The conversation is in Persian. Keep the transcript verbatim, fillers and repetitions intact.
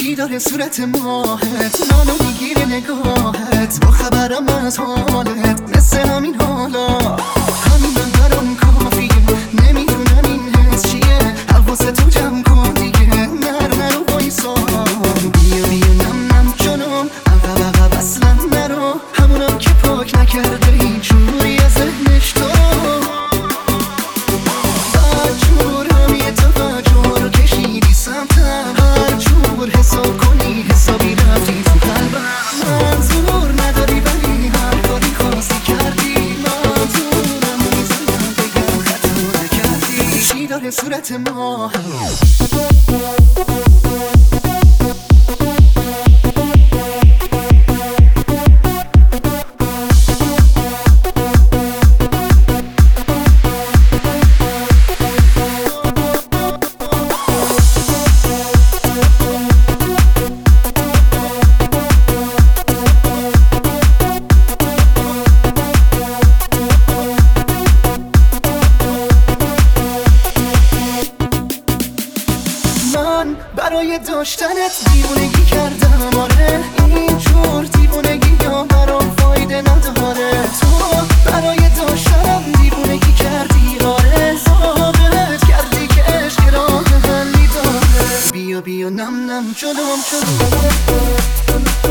چی داره صورت ماهت، منو میگیره نگاهت، با خبرم از حالت مثل همین حالا. همینم برام کافیه، نمیدونم این حس چیه، حواست تو جمع کن دیگه، نر نرو بایسا. بیا بیا نم نم جلوم، عقب عقب اصلا نرو، همونم که پاک نکرده این جوری از ذهنش تو. بدجور همیه توجه رو کشیدی سمتم، هر جور حساب کنی حسابی رفتی تو قلبم. منظور نداری ولی هر کاری خواستی کردی، منظورم میزنم بگم خطا نکردی. چی داره صورت ما برای داشتنت دیوونگی کردم، آره اینجور دیوونگی یا برام فایده نداره. تو برای داشتنم دیوونگی کردی، آره ثابت کردی که عشق راه حلی داره. بیا بیا نم نم جلوم جلوم